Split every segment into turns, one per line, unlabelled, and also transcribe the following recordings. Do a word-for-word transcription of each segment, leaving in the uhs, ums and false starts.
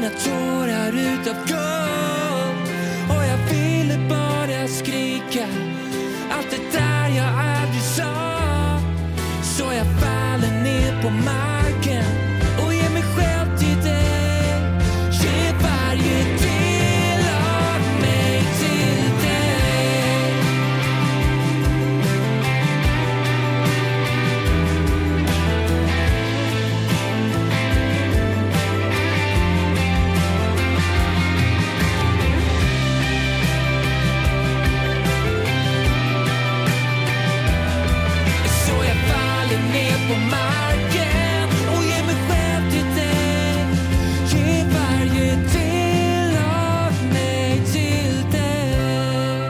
mina tårar utav guld. Och jag ville bara skrika allt det där jag aldrig sa. Så jag faller ner på marken och ger mig själv till dig. Ge varje del av mig till dig. Så jag faller ner på marken och ger mig själv till dig. Ge varje del av mig till dig.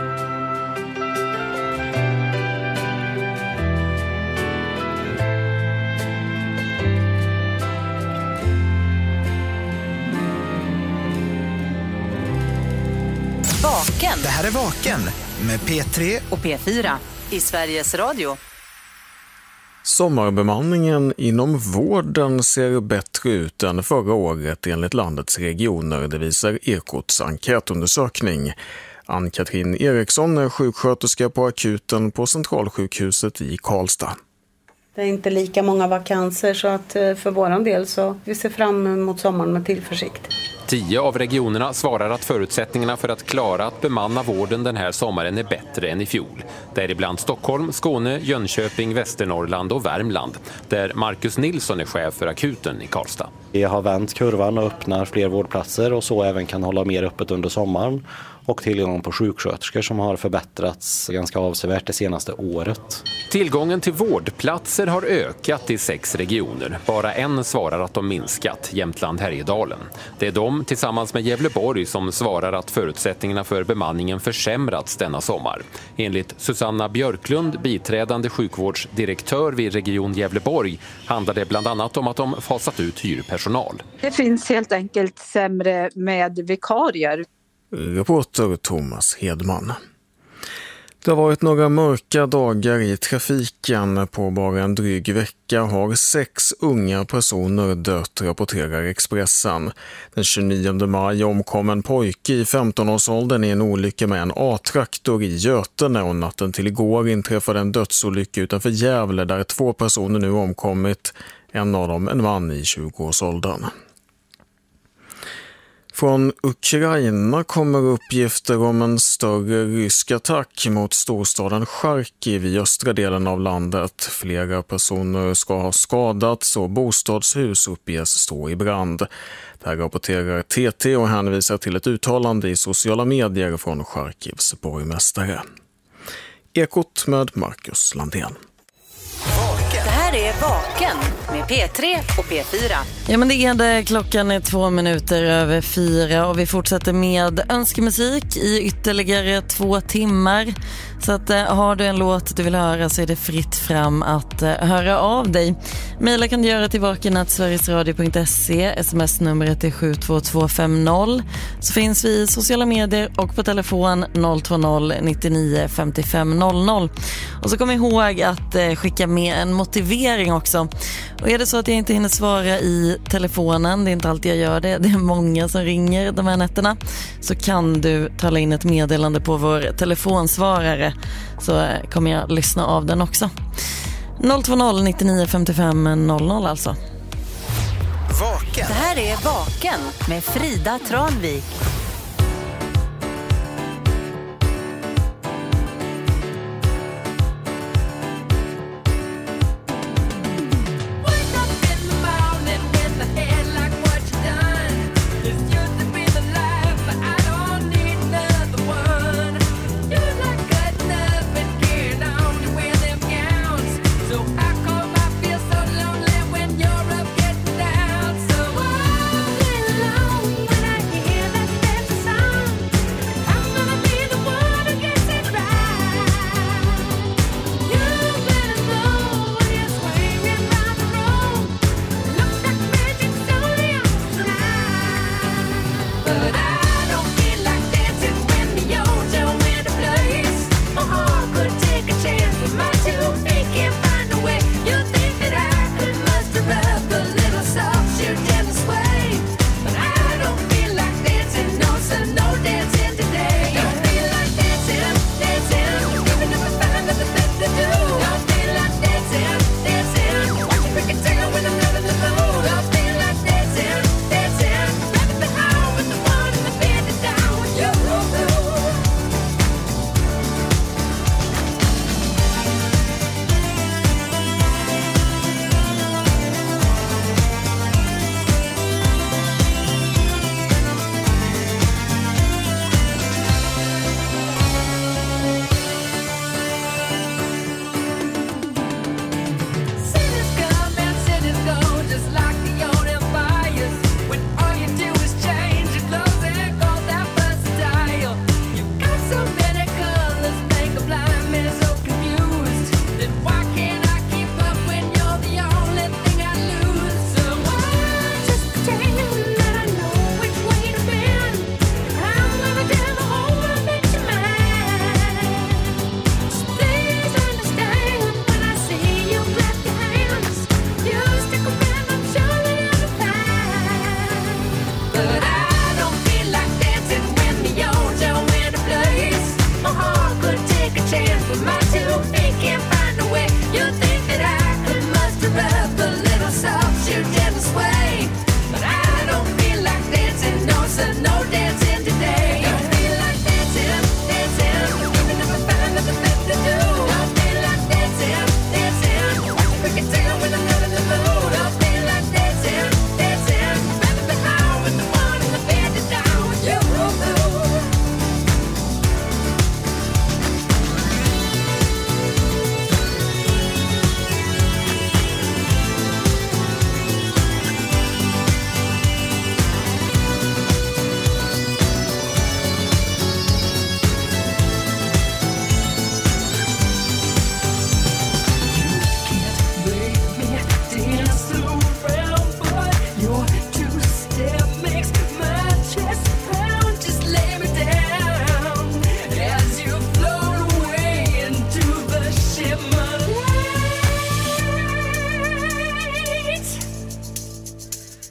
Vaken
Det här är Vaken med P tre.
och P fyra i Sveriges Radio.
Sommarbemanningen inom vården ser bättre ut än förra året enligt landets regioner, det visar Ekots enkätundersökning. Ann-Katrin Eriksson är sjuksköterska på akuten på Centralsjukhuset i Karlstad.
Det är inte lika många vakanser, så att för våran del så vi ser fram emot sommaren med tillförsikt.
Tio av regionerna svarar att förutsättningarna för att klara att bemanna vården den här sommaren är bättre än i fjol. Däribland Stockholm, Skåne, Jönköping, Västernorrland och Värmland. Där Marcus Nilsson är chef för akuten i Karlstad.
Vi har vänt kurvan och öppnar fler vårdplatser och så även kan hålla mer öppet under sommaren. Och tillgången på sjuksköterskor som har förbättrats ganska avsevärt det senaste året.
Tillgången till vårdplatser har ökat i sex regioner. Bara en svarar att de minskat, Jämtland-Härjedalen. Det är de tillsammans med Gävleborg som svarar att förutsättningarna för bemanningen försämrats denna sommar. Enligt Susanna Björklund, biträdande sjukvårdsdirektör vid Region Gävleborg, handlar det bland annat om att de fasat ut hyrpersonal.
Det finns helt enkelt sämre med vikarier.
Reporter Thomas Hedman. Det har varit några mörka dagar i trafiken. På bara en dryg vecka har sex unga personer dött, rapporterar Expressen. Den tjugonionde maj omkom en pojke i femtonårsåldern i en olycka med en A-traktor i Götene, och natten till igår inträffade en dödsolycka utanför Gävle där två personer nu omkommit. En av dem en man i tjugoårsåldern. Från Ukraina kommer uppgifter om en större rysk attack mot storstaden Charkiv i östra delen av landet. Flera personer ska ha skadats och bostadshus uppges stå i brand. Det här rapporterar T T och hänvisar till ett uttalande i sociala medier från Charkivs borgmästare. Ekot med Marcus Landén.
Det här är Vaken med P tre och P fyra.
Ja, men det är det. Klockan är två minuter över fyra och vi fortsätter med önskemusik i ytterligare två timmar. Så att eh, har du en låt du vill höra så är det fritt fram att eh, höra av dig. Maila kan du göra till vaken at sverigesradio punkt se. Sms-numret är sju två två fem noll. Så finns vi i sociala medier och på telefon noll två noll nittionio femtiofem noll noll. Och så kom ihåg att eh, skicka med en motivering också. Och är det så att jag inte hinner svara i telefonen, det är inte alltid jag gör det, det är många som ringer de här nätterna, så kan du tala in ett meddelande på vår telefonsvarare, så kommer jag lyssna av den också. noll två noll nittionio femtiofem noll noll alltså.
Vaken.
Det här är Vaken med Frida Tranvik.
When I hear that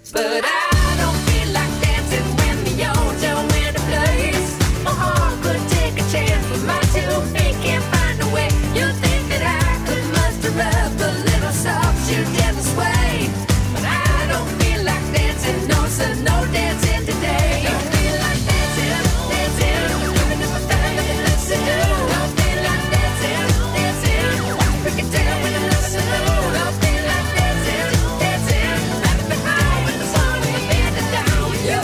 But I don't feel like dancing when the old tell me to place. My heart could take a chance, but my two feet can't find a way. You think that I could muster up a little soft shoe dance sway, but I don't feel like dancing, no sir, no dancing today. Don't feel like dancing, dancing, even if I find nothing else to do. Don't feel like dancing, dancing, break it down with a lesson. Don't feel like dancing, dancing, left behind with the song and the band is down with you.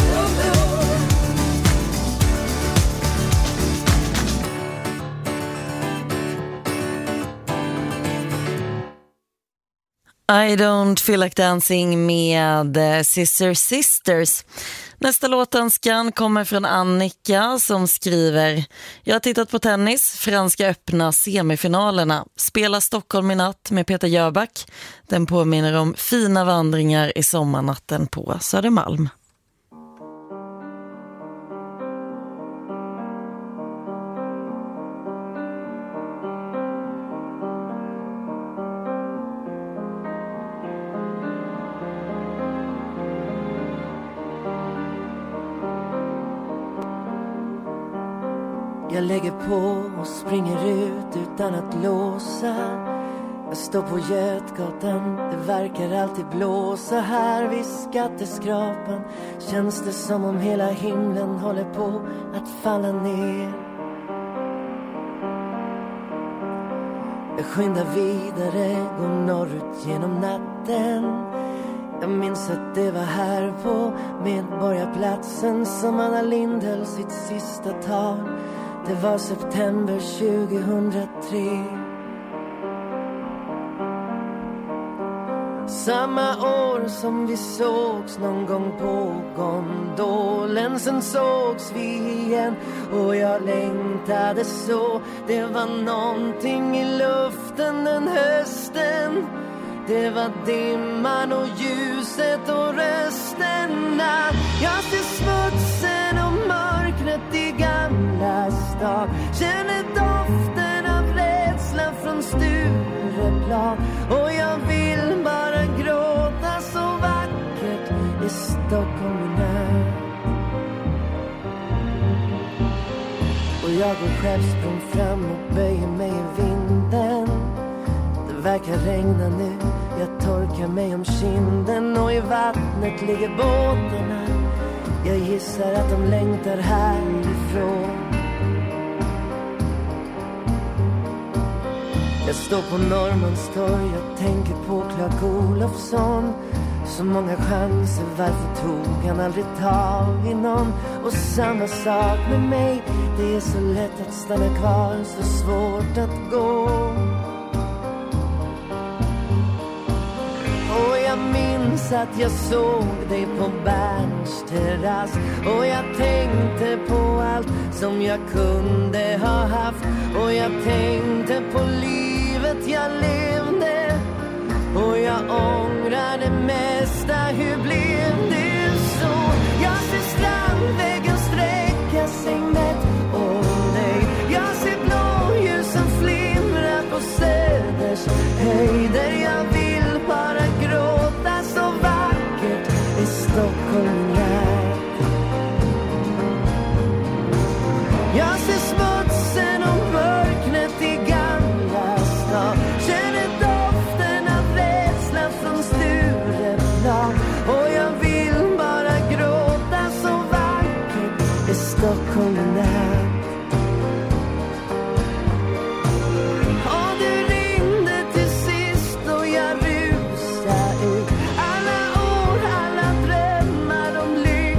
I don't feel like dancing med Sister Sisters. Nästa låtönskan kommer från Annika som skriver: Jag har tittat på tennis, Franska öppna semifinalerna. Spela Stockholm i natt med Peter Jöback. Den påminner om fina vandringar i sommarnatten på Södermalm.
Jag lägger på och springer ut utan att låsa. Jag står på Götgatan, det verkar alltid blåsa här vid skatteskrapan. Känns det som om hela himlen håller på att falla ner. Jag skyndar vidare, går norrut genom natten. Jag minns att det var här på Medborgarplatsen som Anna Lindh höll sitt sista tal. Det var september tjugohundratre. Samma år som vi sågs någon gång på gondolen. Sen sågs vi igen och jag längtade så. Det var någonting i luften den hösten. Det var dimman och ljuset och rösterna. Jag ser smutsen och mörkret i Gamla stan. Känner doften av rädsla från Stureplan. Och jag vill bara gråta, så vackert i Stockholm nu. Och jag går självsprång fram och böjer mig i vinden. Det verkar regna nu, jag torkar mig om kinden. Och i vattnet ligger båtarna. Jag gissar att de längtar härifrån. Jag står på Norrmalmstorg, jag tänker på Clark Olofsson. Så många chanser, varför tog han aldrig tag i någon? Och samma sak med mig, det är så lätt att stanna kvar, så svårt att gå. Och jag minns att jag såg dig på Berns terrass. Och jag tänkte på allt som jag kunde ha haft. Och jag tänkte på livet jag levde. Och jag ångrar det mesta, hur blev det så? Jag ser strandväggen sträcka sig mätt om dig. Jag ser blåljusen flimra på Söders höjder. Jag vill bara gråta, så vackert i Stockholm är. Jag ser smutsen och mörknet i Gamla stan. Känner doften av rädsla från Stureplan. Och jag vill bara gråta, så vackert i Stockholm är. Och du ringde till sist och jag rusade ut. Alla ord, alla drömmar, de lyste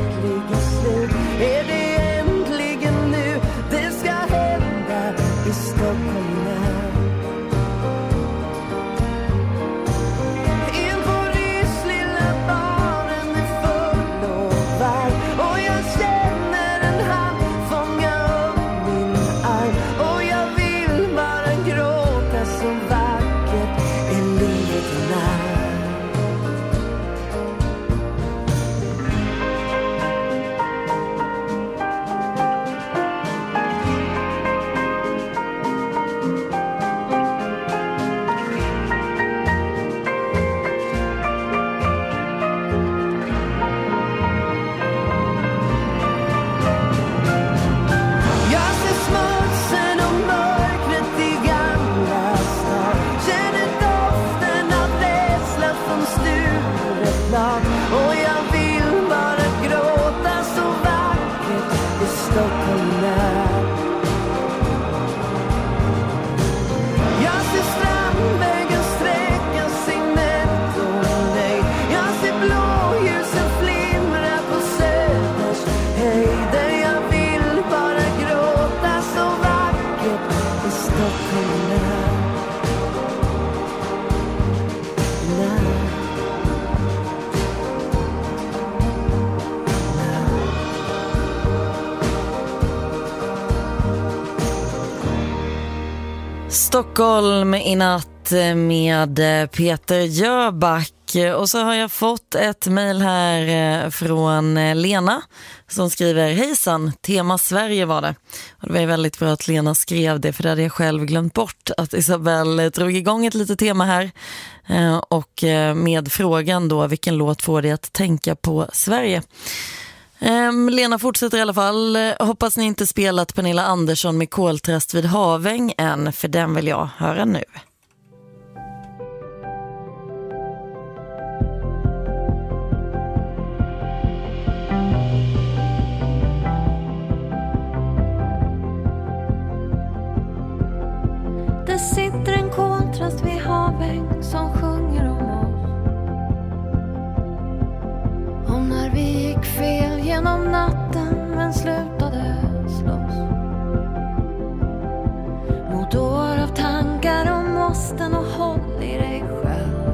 Stockholm i natt med Peter Jöback. Och så har jag fått ett mejl här från Lena som skriver: hejsan, tema Sverige var det. Och det var väldigt bra att Lena skrev det, för det hade jag själv glömt bort att Isabelle drog igång ett litet tema här. Och med frågan då, vilken låt får dig att tänka på Sverige? Lena fortsätter i alla fall. Hoppas ni inte spelat Pernilla Andersson med Koltrast vid Haväng än, för den vill jag höra nu.
Det sitter en koltrast vid Haväng som sjunger om oss, om när vi gick fel genom natten men slutade slåss, mot år av tankar om måsten och håll i dig själv.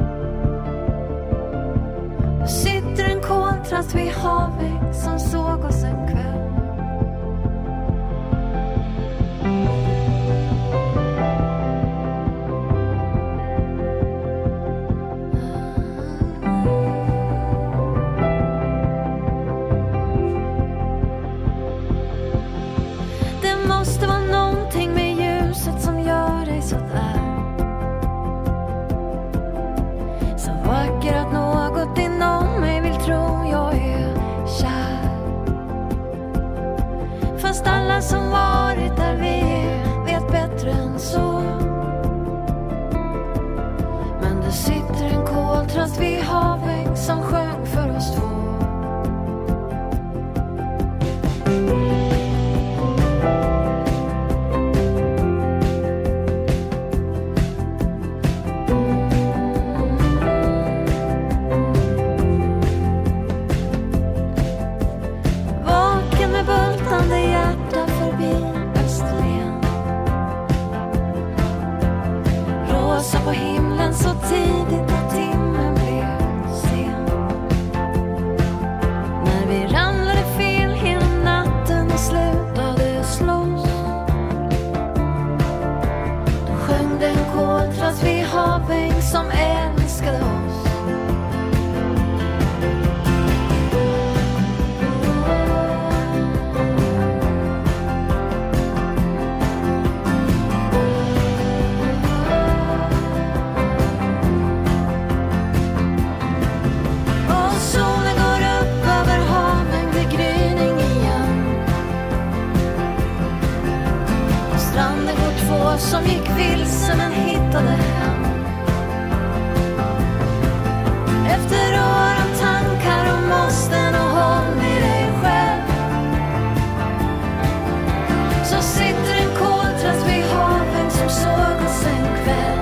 Det sitter en koltrast vid Haväng som såg oss en kväll. Alla som varit där vi är vet bättre än så. Men det sitter en koltrast vid Haväng som sjöng för oss två. På himlen så tidigt att timmen blev sen, när vi ramlade fel hela natten och slutade slåss. Då sjöng den koltrast vid Haväng som älskade oss. Som gick vilsen men hittade hem, efter år av tankar om måsten och håll i dig själv. Så sitter en koltrast vid Haväng som såg oss en kväll.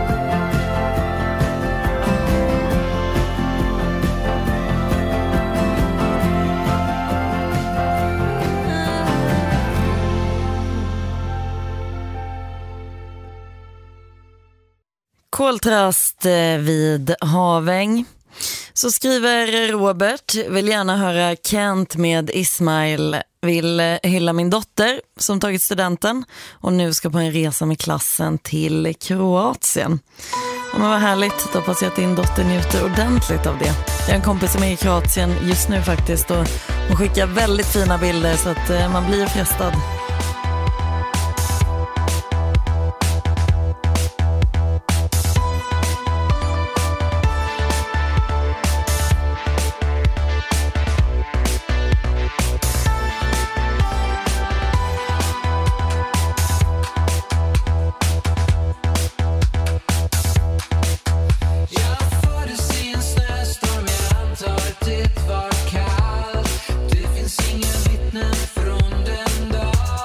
Koltrast vid Haväng. Så skriver Robert: vill gärna höra Kent med Ismail. Vill hylla min dotter som tagit studenten och nu ska på en resa med klassen till Kroatien. Och men vad härligt, då hoppas jag att din dotter njuter ordentligt av det. Jag har en kompis som är i Kroatien just nu faktiskt, och hon skickar väldigt fina bilder så att man blir frestad.
Det var kallt, det finns inga vittnen från den dag.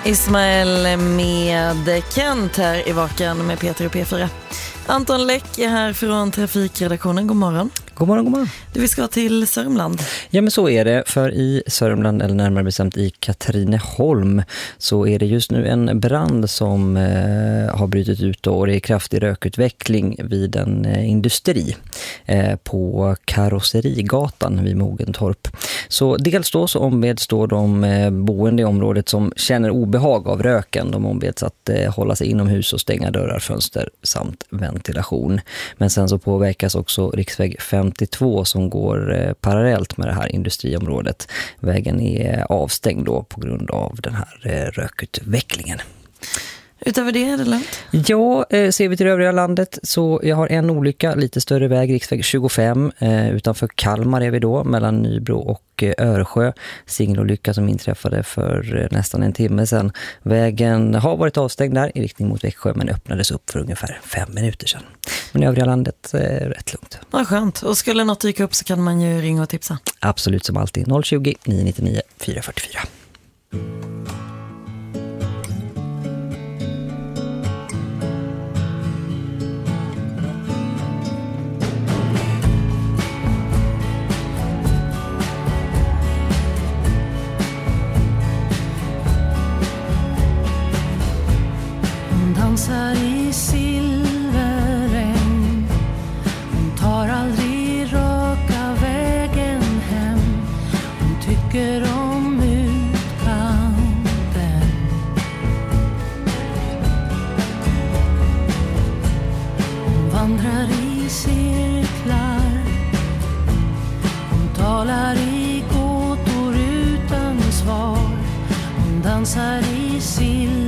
Ismael med Kent här i Vaken med P tre och P fyra. Anton Läck är här från trafikredaktionen. God morgon.
God morgon, god morgon.
Du, vi ska till Sörmland.
Ja, men så är det. För i Sörmland, eller närmare bestämt i Katrineholm, så är det just nu en brand som eh, har brutit ut och det är kraftig rökutveckling vid en eh, industri eh, på Karosserigatan vid Mogentorp. Så dels då så ombeds då de eh, boende i området som känner obehag av röken. De ombeds att eh, hålla sig inomhus och stänga dörrar, fönster samt ventilation. Men sen så påverkas också riksväg femtiotvå som går eh, parallellt med det här industriområdet. Vägen är avstängd då på grund av den här eh, rökutvecklingen.
Utöver det är det lugnt?
Ja, eh, ser vi till övriga landet så jag har en olycka, lite större väg, riksväg tjugofem. Eh, utanför Kalmar är vi då, mellan Nybro och eh, Örsjö. Singelolycka som inträffade för eh, nästan en timme sedan. Vägen har varit avstängd där i riktning mot Växjö men öppnades upp för ungefär fem minuter sedan. Men i övriga landet är eh, rätt lugnt.
Ja, skönt. Och skulle något dyka upp så kan man ju ringa och tipsa.
Absolut, som alltid. noll tjugo, nio nittionio, fyra fyrtiofyra.
Dansar i silverregn. Hon tar aldrig raka vägen hem. Hon tycker om utkanten. Hon vandrar i cirklar. Hon talar i gåtor utan svar. Hon dansar i silver.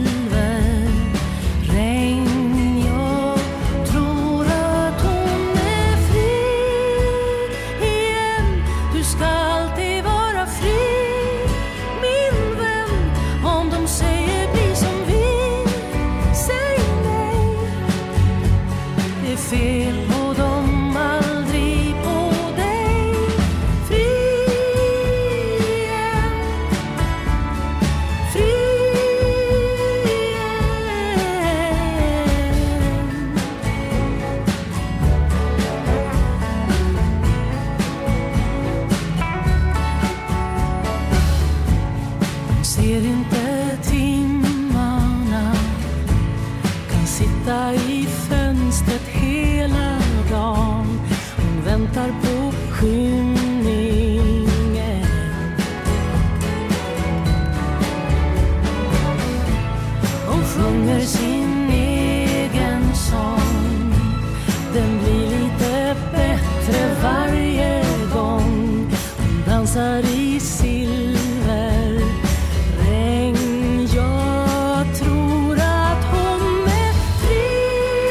Jag tror att hon är fri.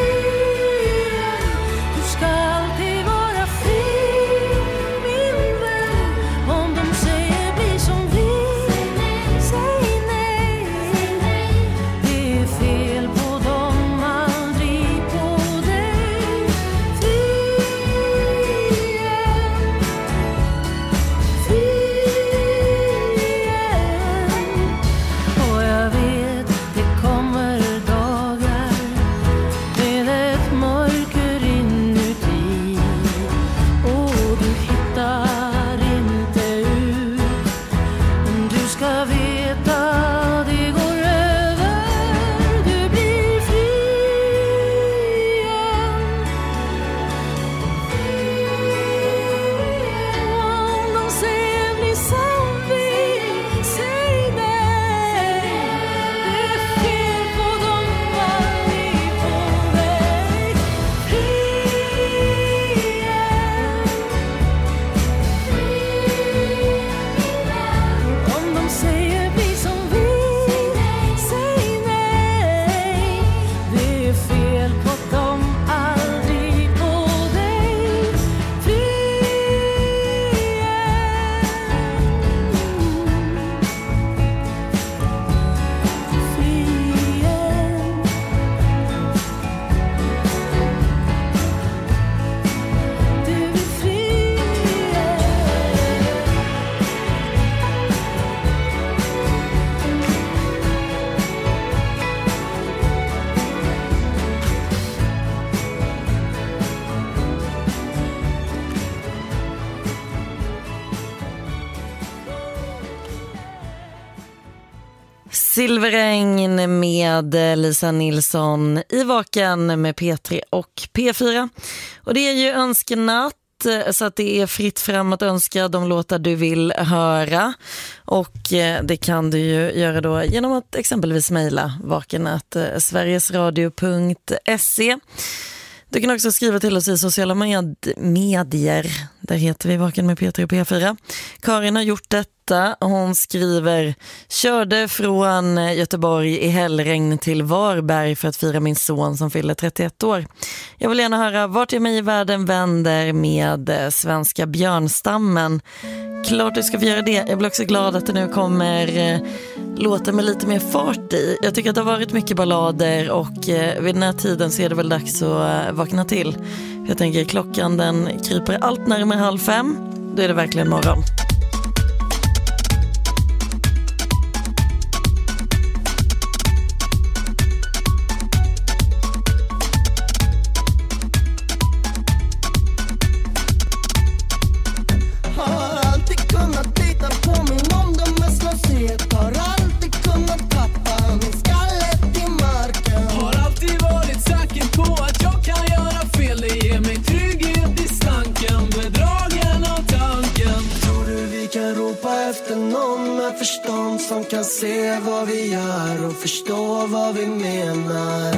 Silverregn med Lisa Nilsson i Vaken med P tre och P fyra. Och det är ju önskenatt, så att det är fritt fram att önska de låtar du vill höra. Och det kan du ju göra då genom att exempelvis mejla vaken snabel-a sverigesradio punkt se. Du kan också skriva till oss i sociala med- medier. Där heter vi Vaken med P tre och P fyra. Karin har gjort detta. Hon skriver: körde från Göteborg i hällregn till Varberg för att fira min son som fyller trettioett år. Jag vill gärna höra Vart jag mig i världen vänder med Svenska björnstammen. Klart du ska få göra det. Jag blir också glad att det nu kommer eh, låta med lite mer fart i. Jag tycker att det har varit mycket ballader och eh, vid den här tiden så är det väl dags att eh, vakna till. Jag tänker klockan den kryper allt närmare halv fem. Då är det verkligen morgon.
Förstånd som kan se vad vi gör och förstå vad vi menar.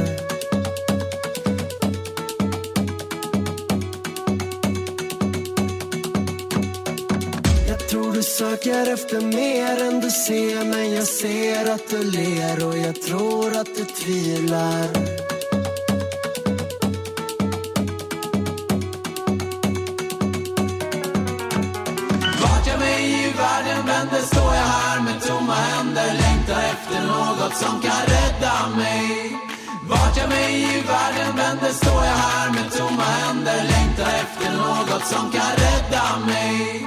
Jag tror du söker efter mer än du ser, men jag ser att du ler och jag tror att du tvivlar.
Vänder står jag här med tomma händer, längtar efter något som kan rädda mig. Vart jag mig i världen vänder står jag här med tomma händer, längtar efter något som kan rädda mig.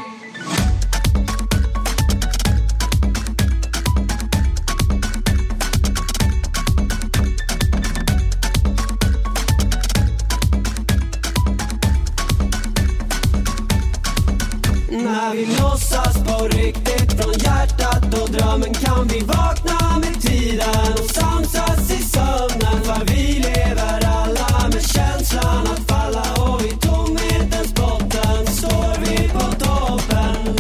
När vi låtsas på riktigt från hjärtat och drömmen kan vi vakna med tiden och samsas i sömnen. För vi lever alla med känslan att falla och vid tomhetens botten står vi på toppen.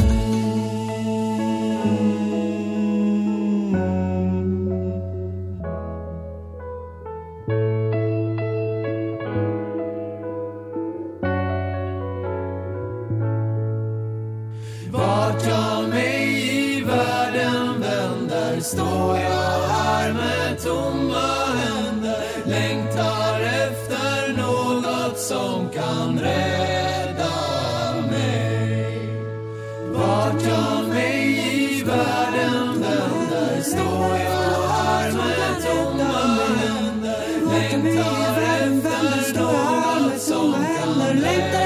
Vart jag mig i världen vänder står jag här med tomma händer, längtar efter något som kan rädda mig. Vart jag mig i världen vänder står jag här med tomma händer, längtar efter något som kan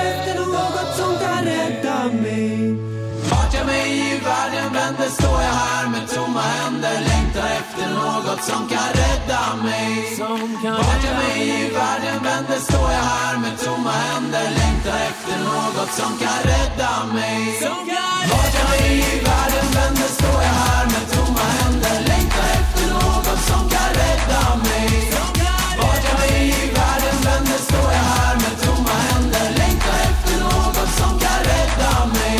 rädda mig. Vart jag mig i världen vänder står jag här med tomma händer, längtar efter något som kan rädda mig. Vart jag mig i världen vänder står jag här med tomma händer, längtar efter något som kan rädda mig. Vart jag mig i världen vänder står jag här med tomma händer, längtar efter något som kan rädda mig. Vart jag mig i världen vänder står jag här med tomma händer, längtar efter något som kan rädda mig.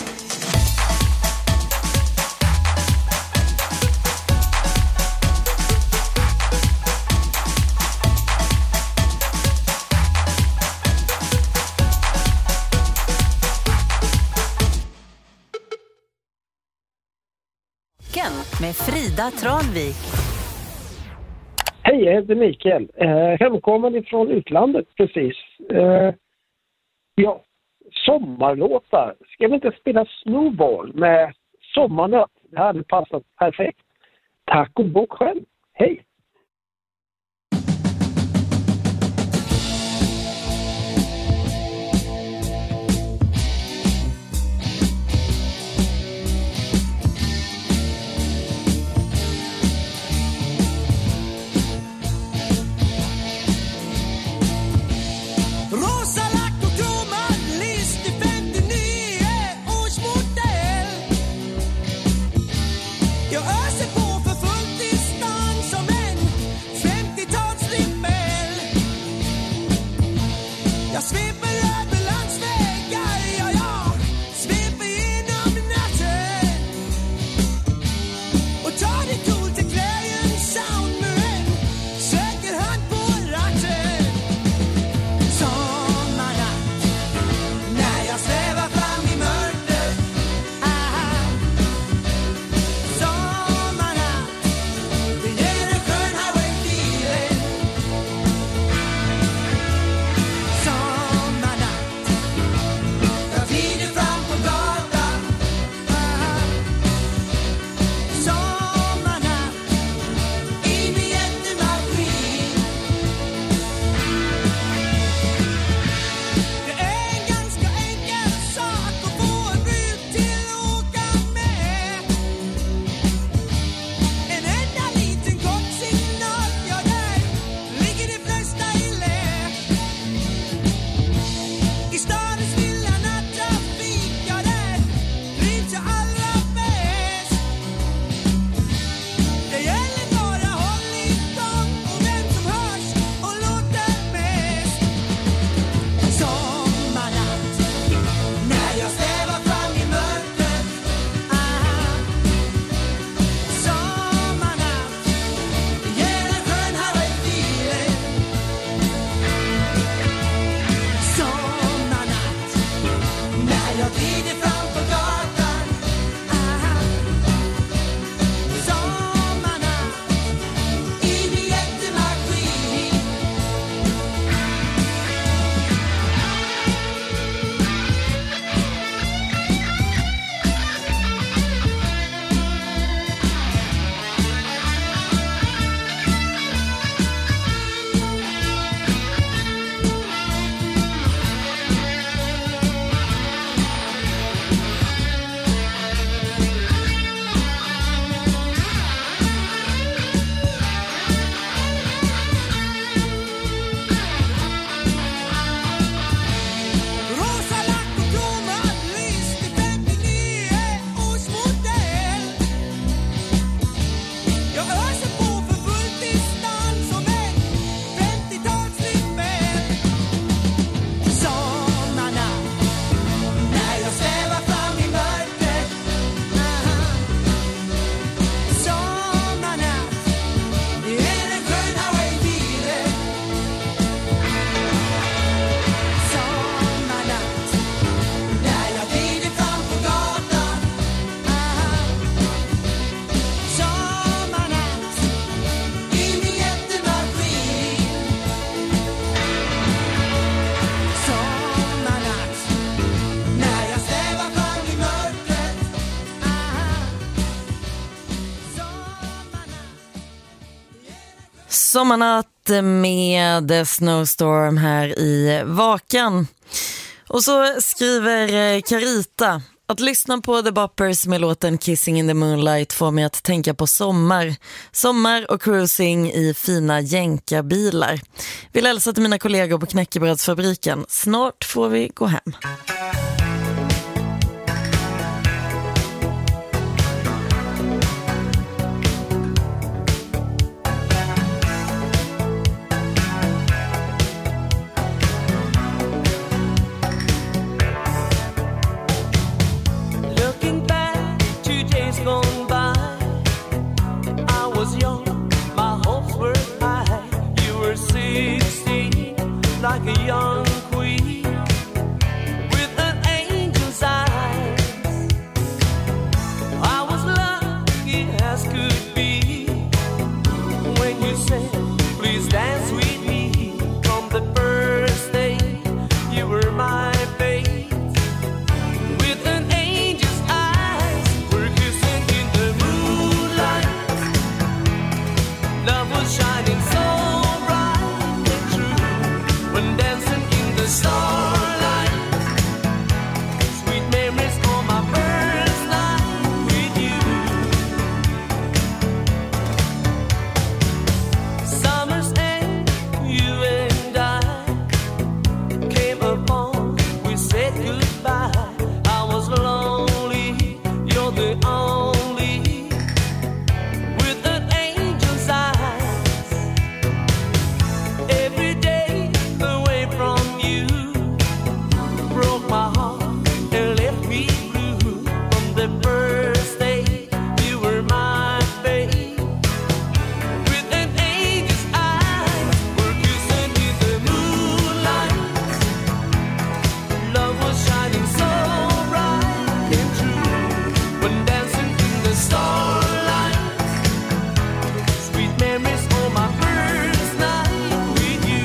Med Frida Tranvik.
Hej, jag heter Mikael. Eh, hemkommen ifrån utlandet precis. Eh, ja, sommarlåtar. Ska vi inte spela Snowball med Sommarnöt? Det hade passat perfekt. Tack och bock själv. Hej!
Jag öser på för fullt i stad.
Sommarnatt med Snowstorm här i Vaken. Och så skriver Carita: att lyssna på The Boppers med låten Kissing in the Moonlight får mig att tänka på sommar. Sommar och cruising i fina jänkarbilar. Vill hälsa till mina kollegor på Knäckebrödsfabriken. Snart får vi gå hem.
Like a young queen with an angel's eyes, I was lucky as could be when you said, please dance with me. From the first day you were my fate. With an angel's eyes, we're kissing in the moonlight. Love was shining so dancing in the starlight. Sweet memories on my first night with you. Summer's end, you and I came upon, we said goodbye. I was lonely, you're the only, with an angel's eyes. Every day from you broke my heart and left me blue. From the first day you were my babe. With an angel's eyes, we're kissing in the moonlight. Love was shining so bright and true when dancing in the starlight. Sweet memories on my first night with you.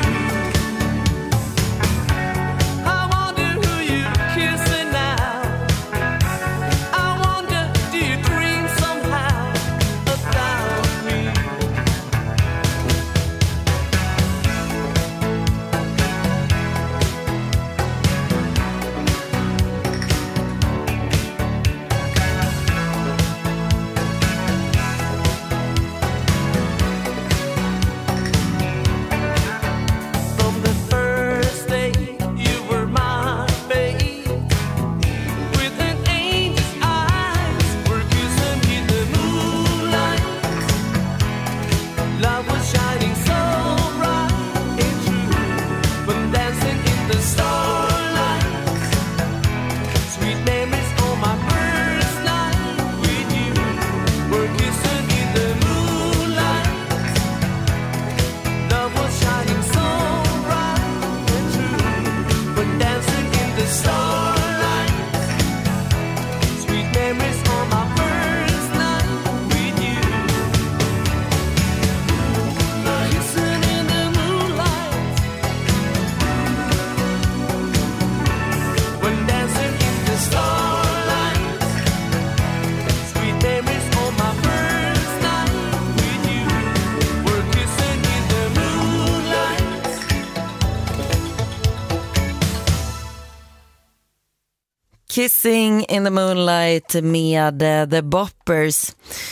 Kissing in the Moonlight med The Boppers.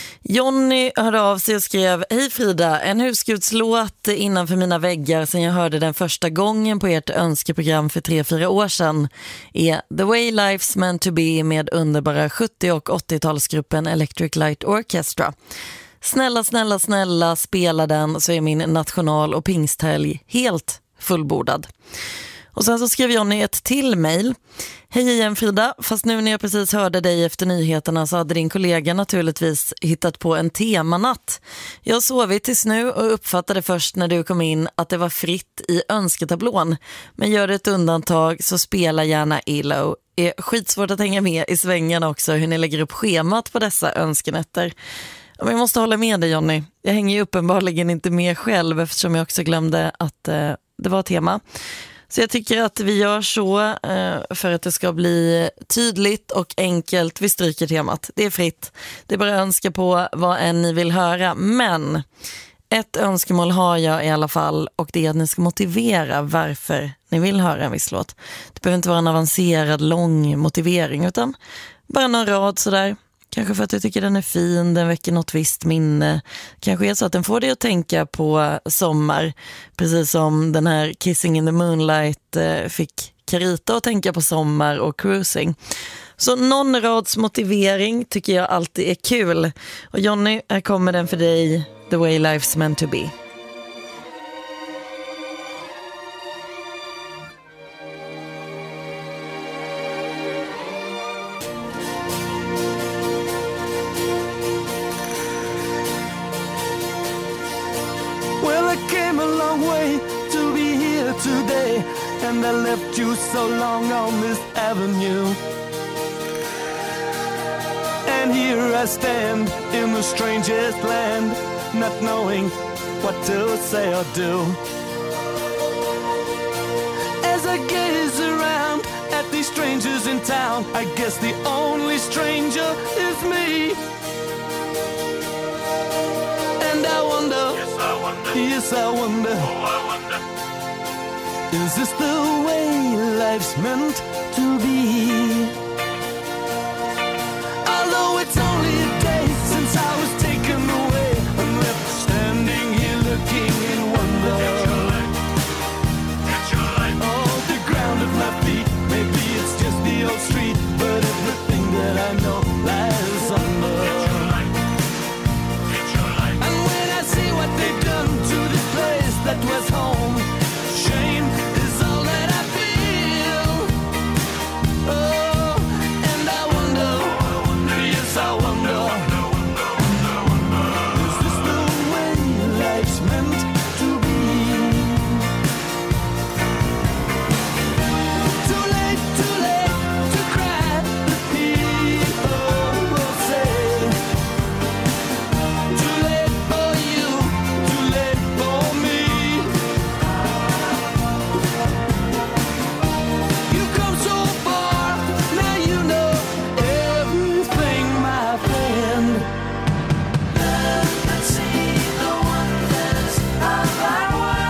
Jonny hörde av sig och skrev: hej Frida, en husgudslåt innanför mina väggar sen jag hörde den första gången på ert önskeprogram för tre, fyra år sedan är The Way Life's Meant to Be med underbara sjuttio- och åttiotalsgruppen Electric Light Orchestra. Snälla, snälla, snälla, spela den så är min national- och pingsthelg helt fullbordad. Och sen så skrev Jonny ett till mejl. Hej igen Frida, fast nu när jag precis hörde dig efter nyheterna så hade din kollega naturligtvis hittat på en temanatt. Jag har sovit tills nu och uppfattade först när du kom in att det var fritt i önsketablån. Men gör ett undantag så spela gärna E L O. Det är skitsvårt att hänga med i svängarna också hur ni lägger upp schemat på dessa önskenätter. Men jag måste hålla med dig Jonny. Jag hänger ju uppenbarligen inte med själv eftersom jag också glömde att eh, det var tema. Så jag tycker att vi gör så eh, för att det ska bli tydligt och enkelt. Vi stryker temat. Det är fritt. Det är bara att önska på vad än ni vill höra. Men Ett önskemål har jag i alla fall, och det är att ni ska motivera varför ni vill höra en viss låt. Det behöver inte vara en avancerad, lång motivering, utan bara någon rad sådär. Kanske för att du tycker den är fin, den väcker något visst minne. Kanske är så att den får dig att tänka på sommar. Precis som den här Kissing in the Moonlight fick Carita att tänka på sommar och cruising. Så någon rads motivering tycker jag alltid är kul. Och Johnny, här kommer den för dig. The way life's meant to be.
Well, I came a long way to be here today, and I left you so long on this avenue. And here I stand in the strangest land, not knowing what to say or do. As I gaze around at these strangers in town, I guess the only stranger is me. And I wonder, yes I wonder, yes I wonder, oh I wonder, is this the way life's meant to be? Although it's only a day since I was taken away and left standing here looking in wonder. Get your light, get your light. Oh, the ground at my feet, maybe it's just the old street, but everything that I know lies under. Get your light, get your light. And when I see what they've done to this place that was home, shame is all that I feel. Oh, and I wonder, yes I wonder, is this the way life's meant to be? Too late, too late to cry, the people will say. Too late for you, too late for me. You come so far, now you know everything, my friend. Look and see the wonders of our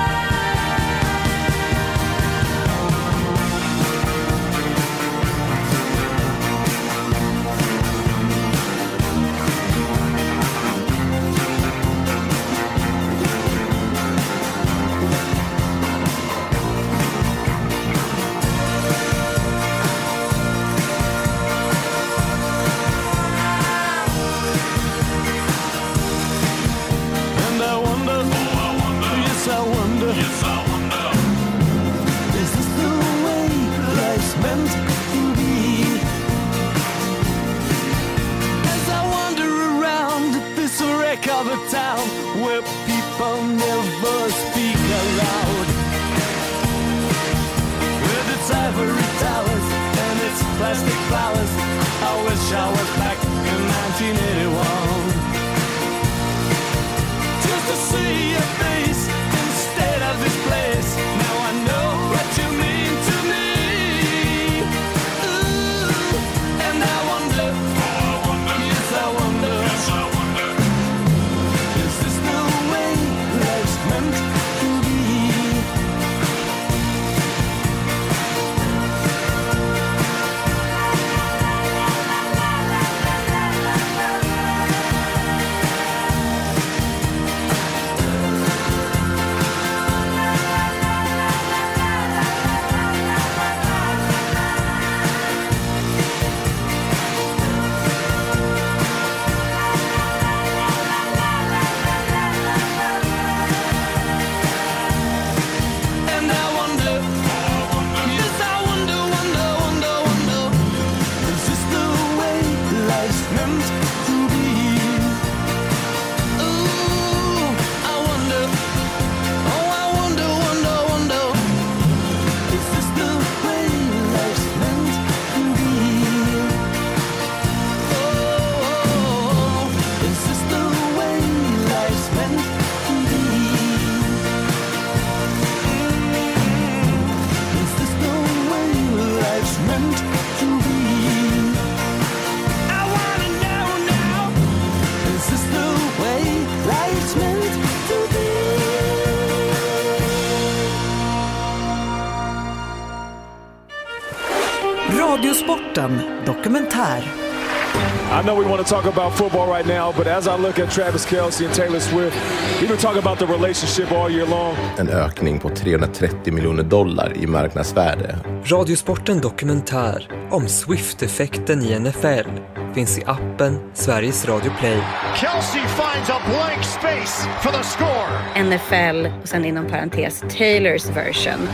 And I wonder, oh I wonder, yes I wonder, yes I wonder, is this the way life's meant to be? As I wander around this wreck of a town where people never speak aloud, with its ivory towers and its plastic flowers, I wish I was back in nineteen eighty-one. Just to see your face instead of this place. Now I know what you mean to me. Ooh, and I wonder, oh I wonder, yes I wonder, yes I wonder, is this the way life's meant to be? And I wonder, yes I wonder, wonder, wonder, wonder, is this the way life's meant to be? Ooh, I wonder, oh I wonder, wonder, wonder, is this the way life's meant to be? Oh, is this the way life's meant to be? Is this the way life's meant to be? I wanna know
Sporten dokumentär.
I know we want to talk about football right now, but as I look at Travis Kelce and Taylor Swift, we've been talking about the relationship all year long.
En ökning på trehundratrettio miljoner dollar i marknadsvärde.
Radiosporten dokumentär om Swift-effekten i N F L finns i appen Sveriges Radio Play.
Kelce finds a blank space for the score.
N F L och sen inom parentes Taylors version.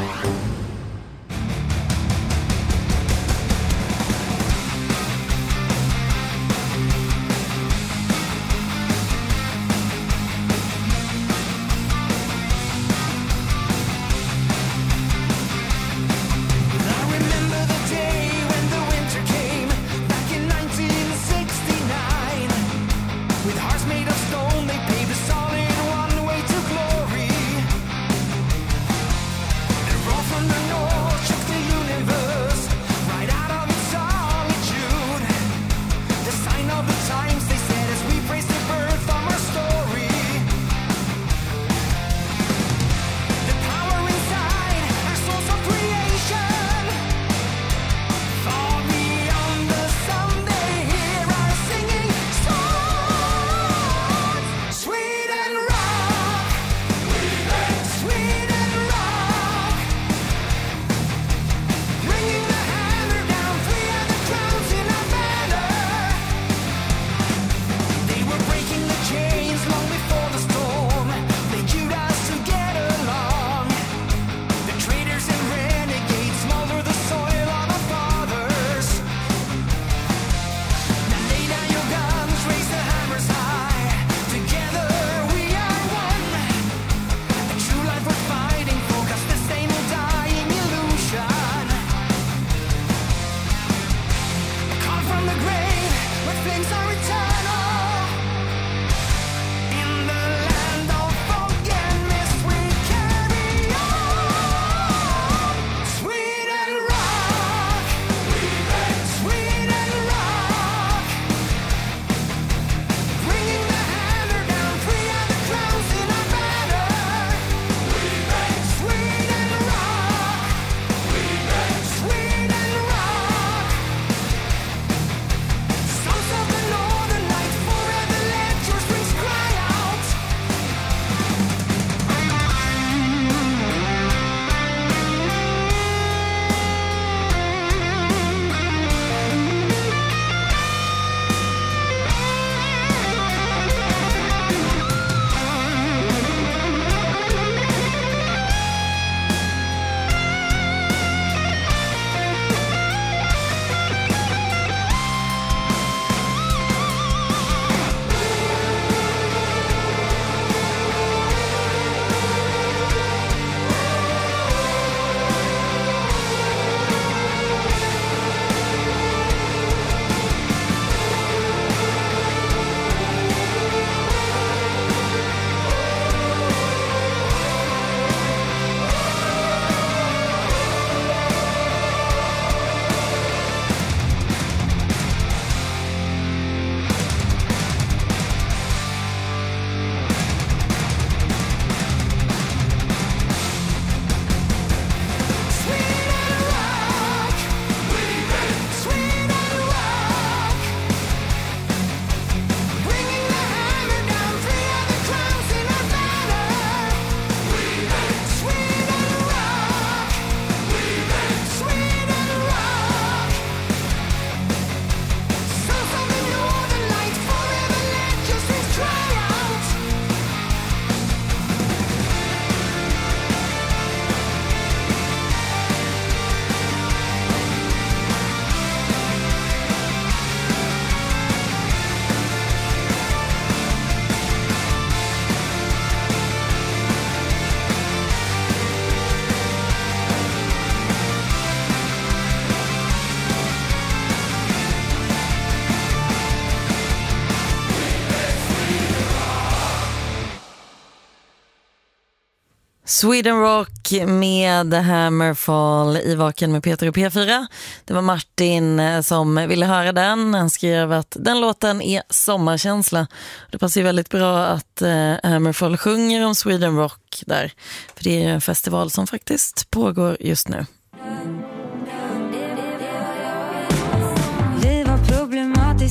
Sweden Rock med Hammerfall i Vaken med Peter och P fyra. Det var Martin som ville höra den. Han skrev att den låten är sommarkänsla. Det passar ju väldigt bra att eh, Hammerfall sjunger om Sweden Rock där. För det är en festival som faktiskt pågår just nu.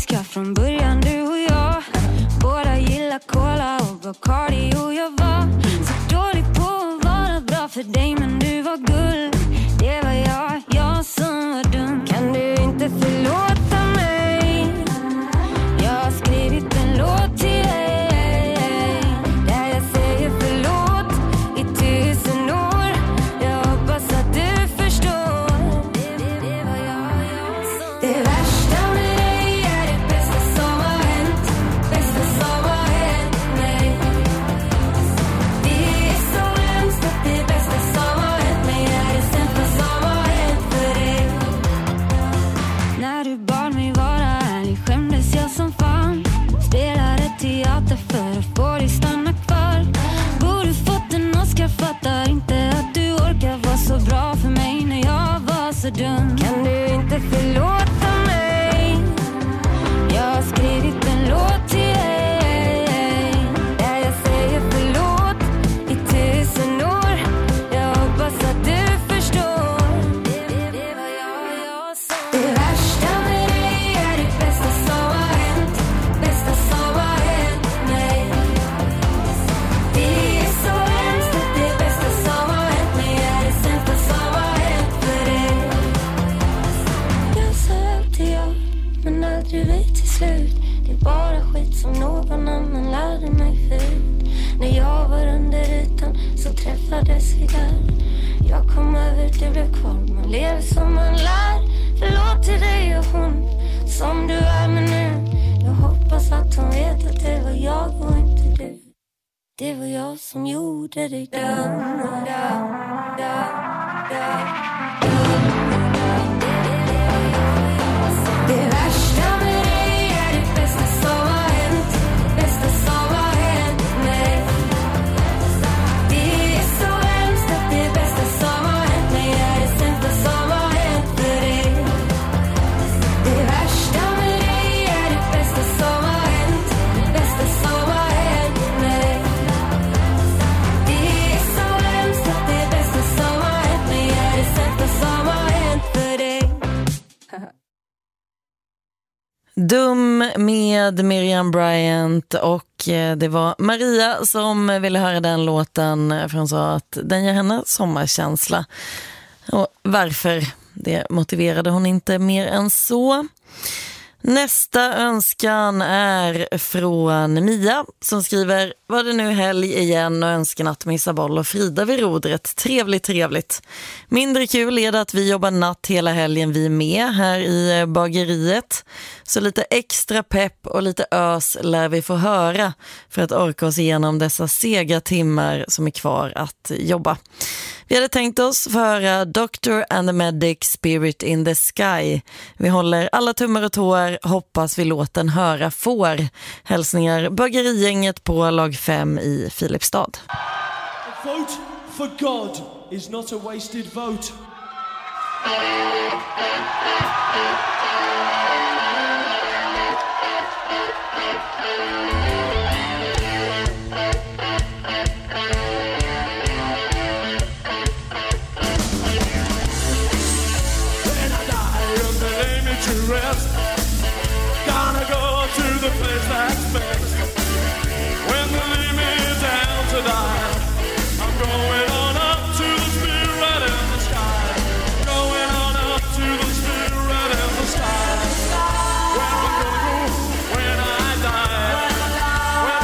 ska från början du och jag. Båda gillar cola och Bacardi och jag var så dålig på att vara bra för dig, men du var guld. Det var jag, jag som var dum. Kan du inte förlåta mig? Jag har skrivit en låt till dig där jag säger förlåt i tusen år. Jag hoppas att du förstår. Det, det, det var jag, jag som... Det värsta med dig är det bästa som har hänt. Bästa som har hänt mig. Det är så hemskt att det bästa som har hänt mig är det sämsta som har hänt för dig. När du bad mig vara ärlig skämdes jag som fan. Spelade teater för att få dig stanna kvar. Borde fått en Oscar, fattar inte att du orkar vara så bra för mig när jag var så dum. Kan du inte förlåta mig? Jag har skrivit en låt till dig där jag säger förlåt i tusen år. Jag hoppas att du förstår. Det, det, det var jag, jag som... Det värsta med dig är det bästa som har hänt. Bästa som har hänt mig. Det är så hemskt att det bästa som har hänt mig är det sämsta som har hänt för dig. Jag sa alltid ja, men aldrig vi till slut. Det är bara skit som någon annan lärde mig förut. När jag var under ytan så träffades vi där. Jag kom över, det blev kvar. Man lever som man lär. Förlåt till dig och hon som du är med nu. Jag hoppas att hon vet att det var jag och inte du. Det var jag som gjorde dig dum, dum, dum, dum. Det värsta med dig är det bästa som har hänt. Bästa som har hänt mig. Det är så hemskt att det bästa som har hänt mig är det sämsta som har hänt för dig. Det värsta med dig är det bästa som har hänt. Bästa som har hänt mig. Det är så hemskt att det bästa som har hänt mig är det sämsta som har hänt för dig.
Dum med Miriam Bryant, och det var Maria som ville höra den låten, för hon sa att den ger henne sommarkänsla. Och varför? Det motiverade hon inte mer än så. Nästa önskan är från Mia som skriver: var det nu helg igen och önskan att med Isabel och Frida vid rodret. Trevligt, trevligt. Mindre kul är det att vi jobbar natt hela helgen vi med här i bageriet. Så lite extra pepp och lite ös lär vi få höra för att orka oss igenom dessa sega timmar som är kvar att jobba. Vi hade tänkt oss få höra Doctor and the Medic Spirit in the Sky. Vi håller alla tummar och tår, hoppas vi låten höra får. Hälsningar bageriegänget på lag fem i Filipstad.
A vote for God is not a wasted vote. Rest. Gonna go to the place that's best. When they leave me down to die, I'm going on up to the spirit in the sky. Going on up to the spirit in the sky. Where I'm gonna go when I die. When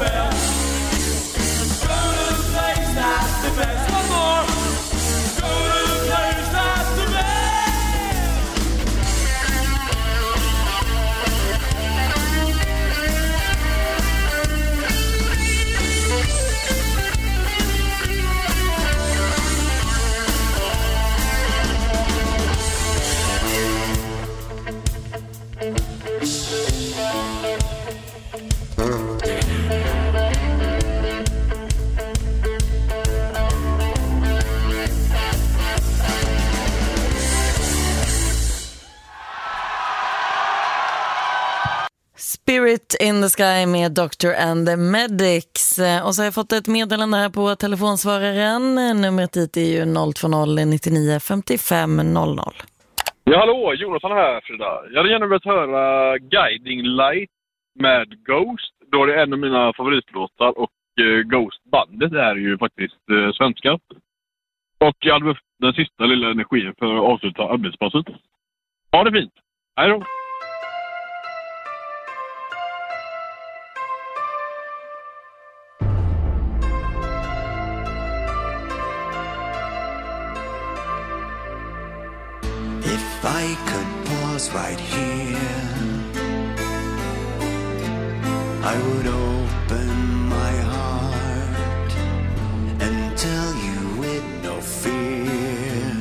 best. Go to the place that's the best. One more. Go to the place that's the best.
Spirit in the Sky med Doctor and the Medics. Och så har jag fått ett meddelande här på telefonsvararen. Numret dit är ju noll två noll nittionio femtiofem noll noll.
Ja, hallå, Jonathan här, Frida. Jag hade gärna velat höra Guiding Light med Ghost. Då är det en av mina favoritlåtar och uh, Ghost-bandet är ju faktiskt uh, svenska. Och jag hade behövt den sista lilla energin för att avsluta arbetspasset. Ha det fint. Hej då.
If I could pause right here, I would open my heart and tell you with no fear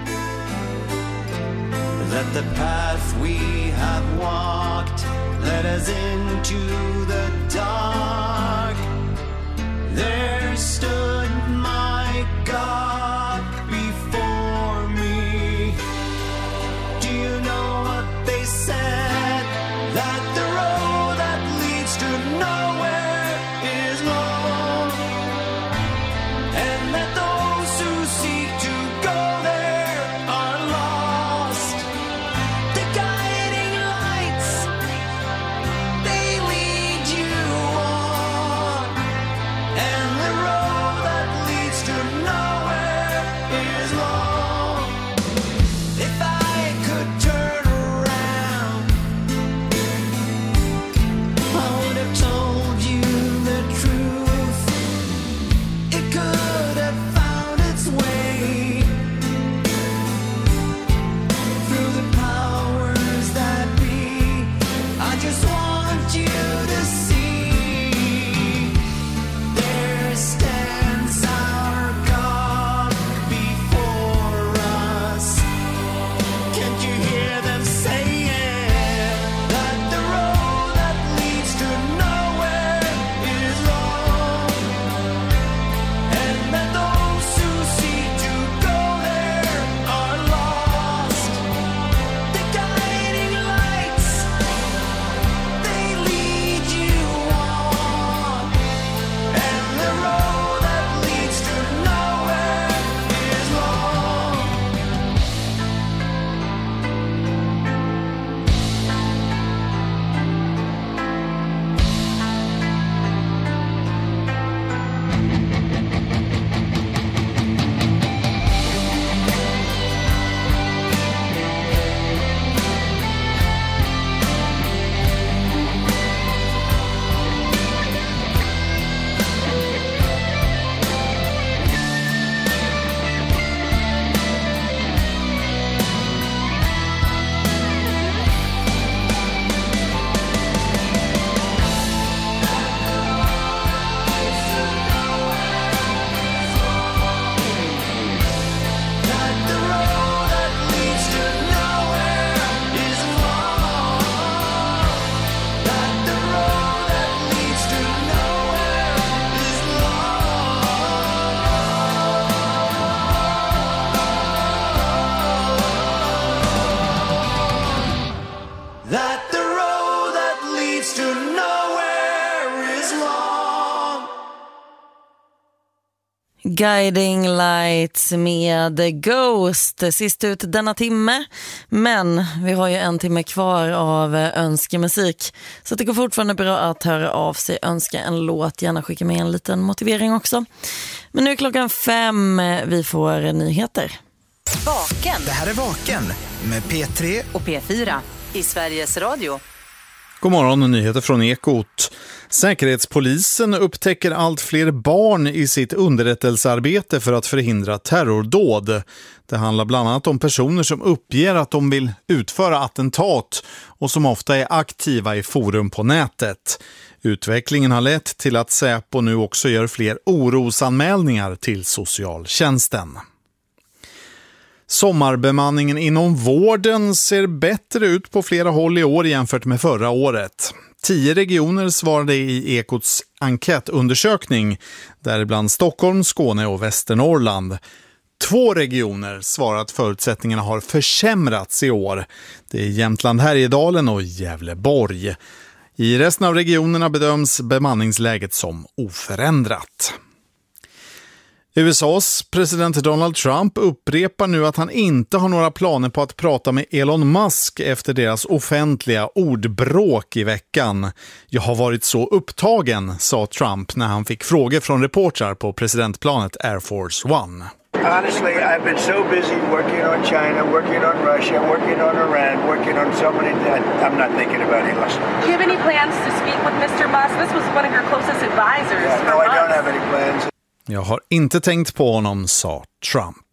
that the path we have walked led us into the dark. There stood my God before me. Do you know what they said? That the road that leads to nowhere is long, and that those who seek to go there are lost. The guiding lights, they lead you on, and the road that leads to nowhere is long. If I could turn around, I would have told you the truth. It could have found its way through the powers that be. I just want you to see there stands our God before us. Can't you hear them saying that the road that leads to nowhere is long, and that those who seek to go there are lost? The guiding lights, they lead you on, and the road that leads to nowhere is long. That the road that leads to nowhere is long. That the road that leads to nowhere is long. That the road that leads to nowhere is long.
Guiding Lights med Ghost. Sist ut denna timme. Men vi har ju en timme kvar av önskemusik. Så det går fortfarande bra att höra av sig. Önska en låt. Gärna skicka med en liten motivering också. Men nu är klockan fem. Vi får nyheter.
Vaken.
Det här är Vaken med P tre
och P fyra i Sveriges Radio.
God morgon, nyheter från Ekot. Säkerhetspolisen upptäcker allt fler barn i sitt underrättelsearbete för att förhindra terrordåd. Det handlar bland annat om personer som uppger att de vill utföra attentat och som ofta är aktiva i forum på nätet. Utvecklingen har lett till att Säpo nu också gör fler orosanmälningar till socialtjänsten. Sommarbemanningen inom vården ser bättre ut på flera håll i år jämfört med förra året. Tio regioner svarade i Ekots enkätundersökning, däribland Stockholm, Skåne och Västernorrland. Två regioner svarar att förutsättningarna har försämrats i år. Det är Jämtland, Härjedalen och Gävleborg. I resten av regionerna bedöms bemanningsläget som oförändrat. U S A:s president Donald Trump upprepar nu att han inte har några planer på att prata med Elon Musk efter deras offentliga ordbråk i veckan. Jag har varit så upptagen, sa Trump när han fick frågor från reportrar på presidentplanet Air Force One.
Honestly, I've been so busy working on China, working on Russia, working on Iran, working on so many that I'm not thinking about Elon.
Do you have any plans to speak with mister Musk? This was one of your closest advisors.
Yeah, no, I don't have any plans.
Jag har inte tänkt på honom, sa Trump.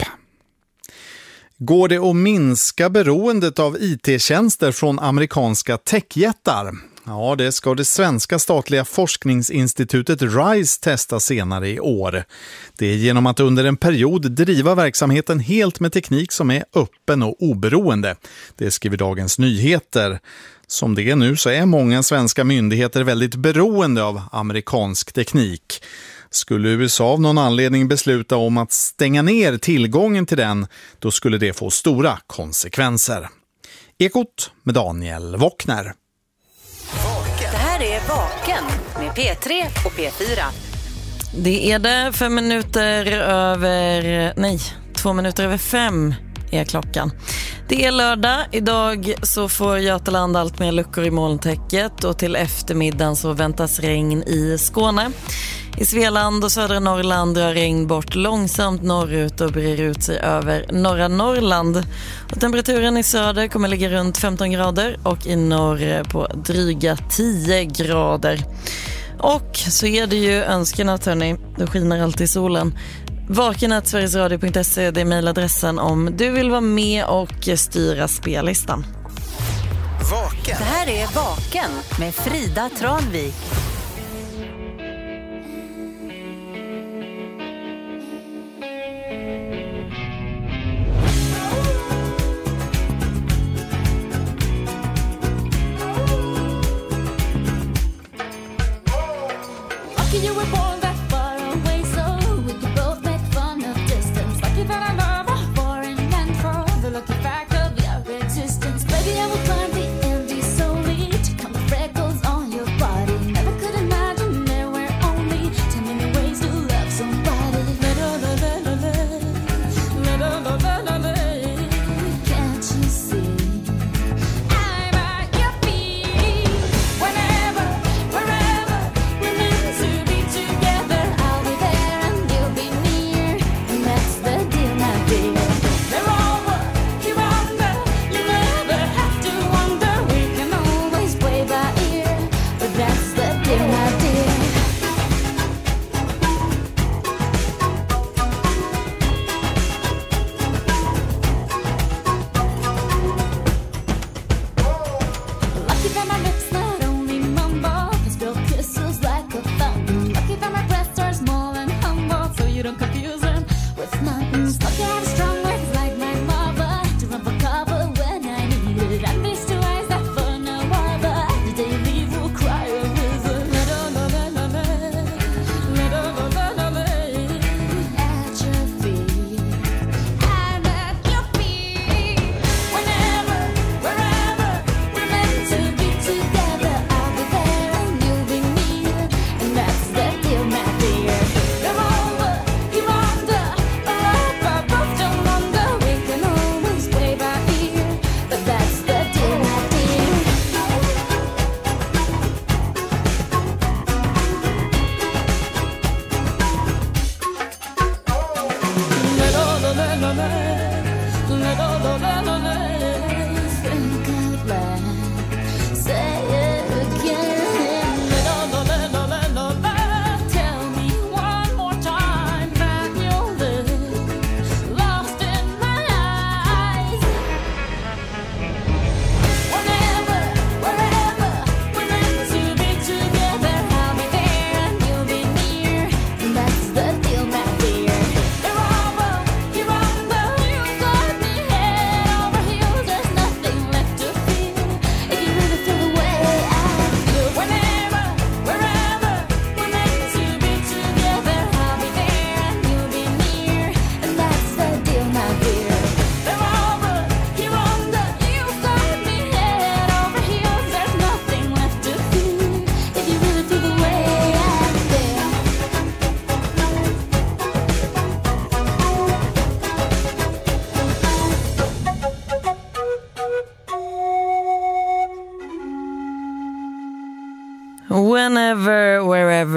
Går det att minska beroendet av I T-tjänster från amerikanska techjättar? Ja, det ska det svenska statliga forskningsinstitutet RISE testa senare i år. Det är genom att under en period driva verksamheten helt med teknik som är öppen och oberoende. Det skriver Dagens Nyheter. Som det är nu så är många svenska myndigheter väldigt beroende av amerikansk teknik. Skulle U S A av någon anledning besluta om att stänga ner tillgången till den, då skulle det få stora konsekvenser. Ekot med Daniel Wockner.
Det här är Vaken med P tre och P fyra.
Det är det fem minuter över, nej, två minuter över fem är klockan. Det är lördag. Idag så får Götaland allt mer luckor i molntäcket och till eftermiddagen så väntas regn i Skåne. I Svealand och södra Norrland drar regn bort långsamt norrut och brer ut sig över norra Norrland. Och temperaturen i söder kommer ligga runt femton grader och i norr på dryga tio grader. Och så är det ju önskenatt, hörni. Då skiner alltid solen. Vakenat sverigesradio punkt se, det är mejladressen om du vill vara med och styra spellistan.
Vaken. Det här är Vaken med Frida Tranvik.
Baby, I will climb the empty soul, come freckles on your body, never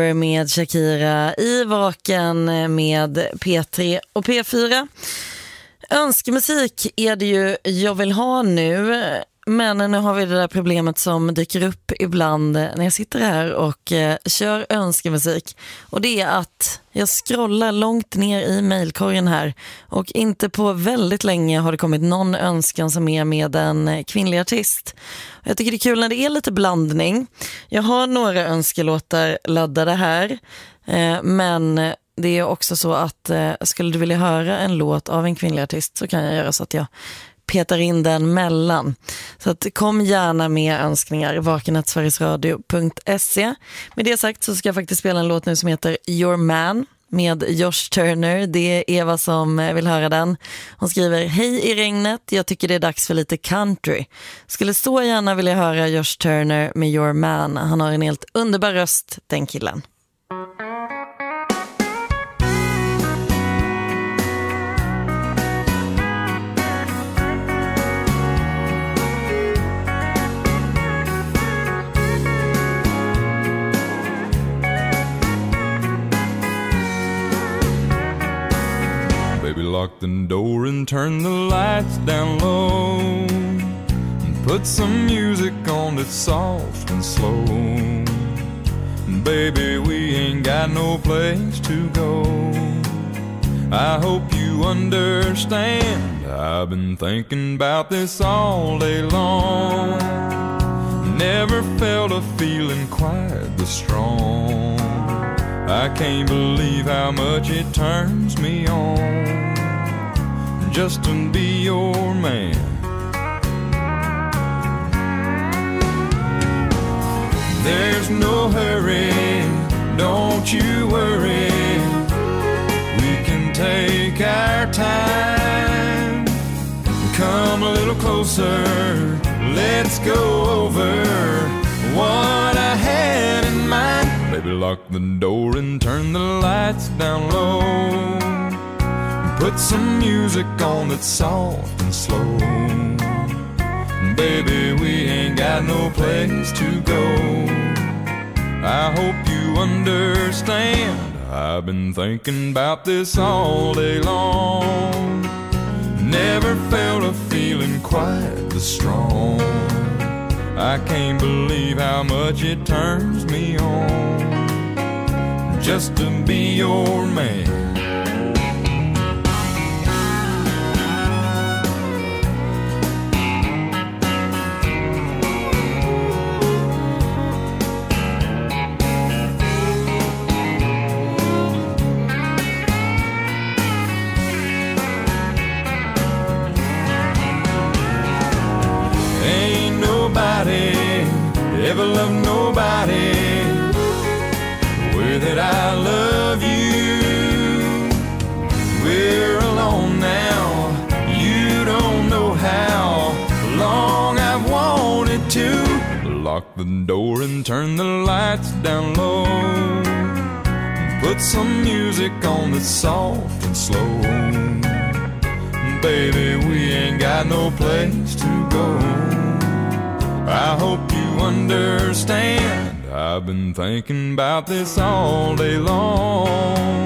Lover med Shakira i Vaken med P tre och P fyra. Önskemusik är det ju jag vill ha nu, men nu har vi det där problemet som dyker upp ibland när jag sitter här och eh, kör önskemusik. Och det är att jag scrollar långt ner i mejlkorgen här och inte på väldigt länge har det kommit någon önskan som är med en kvinnlig artist. Jag tycker det är kul när det är lite blandning. Jag har några önskelåtar laddade här, eh, men det är också så att eh, skulle du vilja höra en låt av en kvinnlig artist så kan jag göra så att jag petar in den mellan. Så att kom gärna med önskningar, vaken at sverigesradio punkt se. Med det sagt så ska jag faktiskt spela en låt nu som heter Your Man med Josh Turner. Det är Eva som vill höra den. Hon skriver: hej i regnet, jag tycker det är dags för lite country. Skulle så gärna vilja höra Josh Turner med Your Man. Han har en helt underbar röst, den killen.
Lock the door and turn the lights down low and put some music on that's soft and slow. Baby, we ain't got no place to go. I hope you understand. I've been thinking about this all day long. Never felt a feeling quite this strong. I can't believe how much it turns me on just to be your man. There's no hurry, don't you worry. We can take our time. Come a little closer, let's go over what I had in mind. Baby, lock the door and turn the lights down low. Put some music on that's soft and slow. Baby, we ain't got no place to go. I hope you understand. I've been thinking about this all day long. Never felt a feeling quite this strong. I can't believe how much it turns me on just to be your man. Ever love nobody the way that I love you. We're alone now, you don't know how long I've wanted to. Lock the door and turn the lights down low. Put some music on that's soft and slow. Baby, we ain't got no place to go. I hope you understand. I've been thinking about this all day long.